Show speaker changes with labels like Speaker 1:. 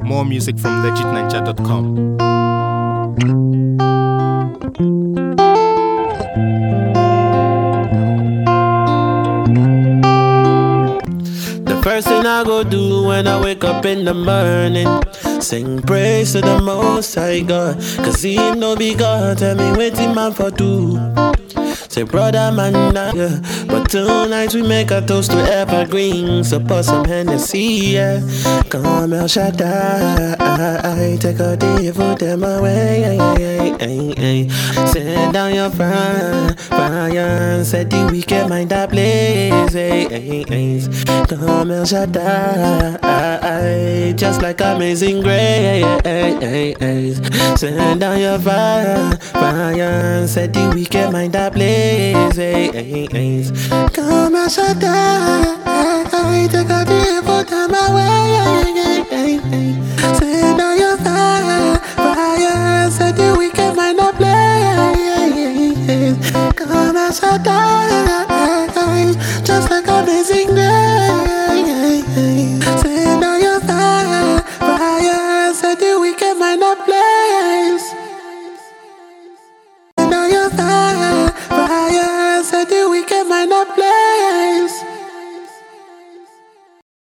Speaker 1: More music from legitninja.com.
Speaker 2: The first thing I go do when I wake up in the morning, sing praise to the Most High God, cause he no be God, tell me waiting man for do. Say brother man, yeah. But tonight we make a toast to evergreen. So pour some Hennessy, yeah. Come El Shaddai, take a day, put them away. Send down your fire, set the wicked mind that blaze. Come El Shaddai, just like Amazing Grace. Send down your fire, set the wicked mind that blaze. Come and shut down, take a deep put them away. Send down your fire, set the wicked mind that blaze. Come and shut down.